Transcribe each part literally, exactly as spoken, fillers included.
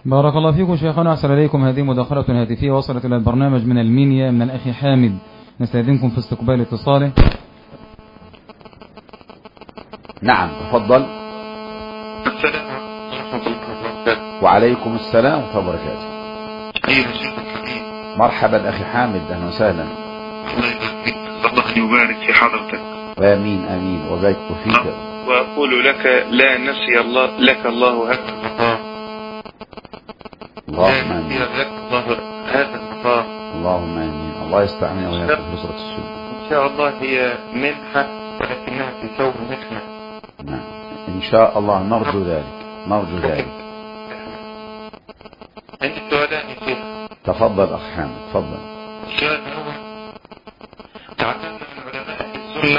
بارك الله فيكم شيخنا، أحسن إليكم. هذه مداخلة هاتفية وصلت إلى البرنامج من المنيا من الأخ حامد، نستأذنكم في استقبال اتصاله. نعم تفضل. السلام ورحمة الله وبركاته. وعليكم السلام ورحمة الله وبركاته. أيها الشيخ الكريم، مرحبا أخي حامد، أهلا وسهلا. الله يبارك فيك، الله أن يبارك في حضرتك. آمين آمين وبارك فيك. وأقول لك لا نسي الله لك الله هذا المقام، اللهم لا آمين. نسي لك الله هذا المقام. اللهم آمين. الله يستعمل وياك في نصرة السنة. إن شاء الله هي منحة ولكنها في ثوب محنة. نعم إن شاء الله نرجو ذلك، نرجو ذلك. عندي سؤالان يا شيخ. تفضل أخ حامد تفضل. السؤال الأول، تعلمنا من علماء السنة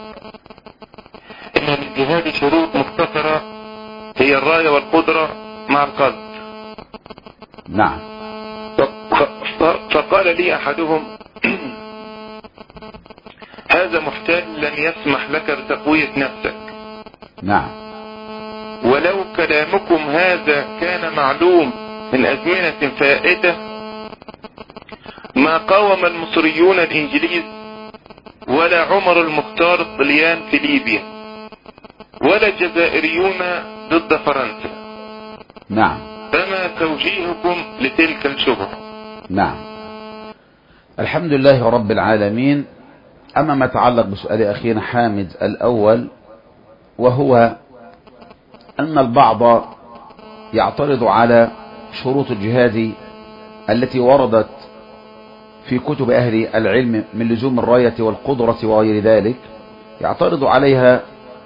إن للجهاد شروط مختصرة هي الراية والقدرة مع القلب. نعم. فقال لي أحدهم هذا محتاج لن يسمح لك بتقوية نفسك. نعم. ولو كلامكم هذا كان معلوم من أزمنة فائتة ما قاوم المصريون الإنجليز ولا عمر المختار الطليان في ليبيا ولا الجزائريون ضد فرنسا. نعم. فما توجيهكم لتلك الشبهة؟ نعم. الحمد لله رب العالمين. أما ما يتعلق بسؤال أخينا حامد الأول، وهو أن البعض يعترض على شروط الجهاد التي وردت في كتب أهل العلم من لزوم الراية والقدرة وغير ذلك، يعترض عليها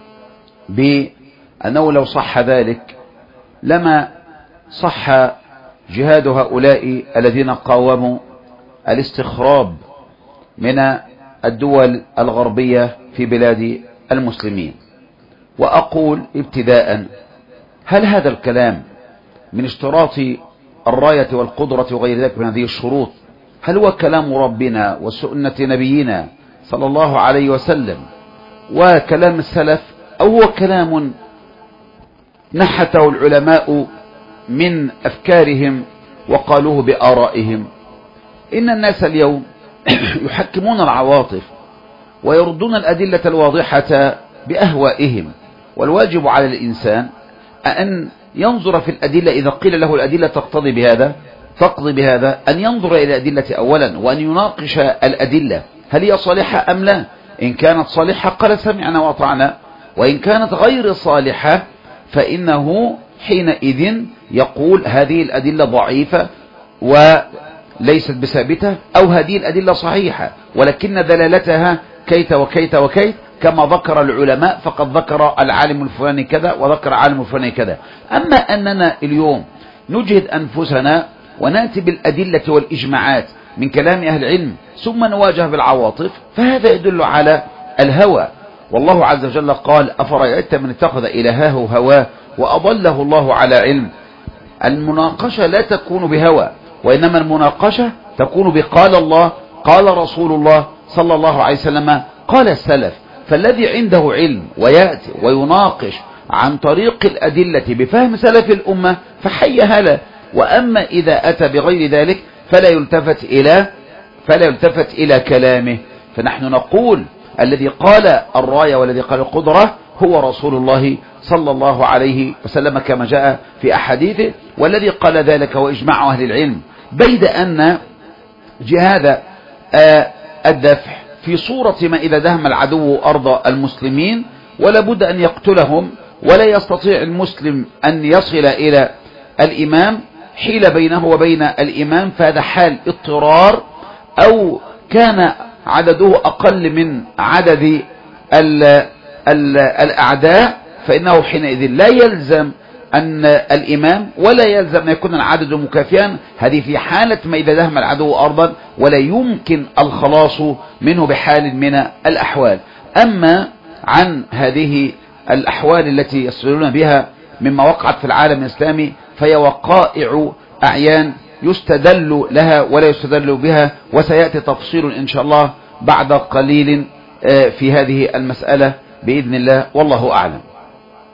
بأنه لو صح ذلك لما صح جهاد هؤلاء الذين قاوموا الاستخراب من الدول الغربية في بلاد المسلمين. وأقول ابتداء، هل هذا الكلام من اشتراط الراية والقدرة وغير ذلك من هذه الشروط هل هو كلام ربنا وسنة نبينا صلى الله عليه وسلم وكلام السلف، أو هو كلام نحته العلماء من أفكارهم وقالوه بآرائهم؟ إن الناس اليوم يحكمون العواطف ويردون الأدلة الواضحة بأهوائهم، والواجب على الإنسان أن ينظر في الأدلة إذا قيل له الأدلة تقتضي بهذا تقضي بهذا، أن ينظر إلى الأدلة أولا وأن يناقش الأدلة هل هي صالحة أم لا. إن كانت صالحة قال سمعنا وأطعنا، وإن كانت غير صالحة فإنه حينئذ يقول هذه الأدلة ضعيفة وليست بثابتة، أو هذه الأدلة صحيحة ولكن دلالتها كيت وكيت وكيت كما ذكر العلماء، فقد ذكر العالم الفلاني كذا وذكر العالم الفلاني كذا. أما أننا اليوم نجهد أنفسنا ونأتي بالأدلة والإجماعات من كلام أهل العلم ثم نواجه بالعواطف، فهذا يدل على الهوى. والله عز وجل قال أفرأيت من اتخذ إلهه هواه وأضله الله على علم. المناقشة لا تكون بهوى، وإنما المناقشة تكون بقال الله قال رسول الله صلى الله عليه وسلم قال السلف. فالذي عنده علم ويأتي ويناقش عن طريق الأدلة بفهم سلف الأمة فحي هلا. وأما إذا أتى بغير ذلك فلا يلتفت إلى فلا يلتفت إلى كلامه. فنحن نقول الذي قال الراية والذي قال القدرة هو رسول الله صلى الله عليه وسلم كما جاء في أحاديثه، والذي قال ذلك هو إجماع أهل العلم. بيد أن جهاد الدفع في صورة ما إذا دهم العدو أرض المسلمين ولا بد أن يقتلهم، ولا يستطيع المسلم أن يصل إلى الإمام حيل بينه وبين الإمام، فهذا حال اضطرار، أو كان عدده أقل من عدد ال ال الأعداء، فإنه حينئذ لا يلزم أن الإمام ولا يلزم أن يكون العدد مكافيا. هذه في حالة ما إذا دهم العدو أرضا ولا يمكن الخلاص منه بحال من الأحوال. أما عن هذه الأحوال التي يصلون بها مما وقعت في العالم الإسلامي فهي وقائع أعيان يستدل لها ولا يستدل بها، وسيأتي تفصيل إن شاء الله بعد قليل في هذه المسألة بإذن الله، والله أعلم.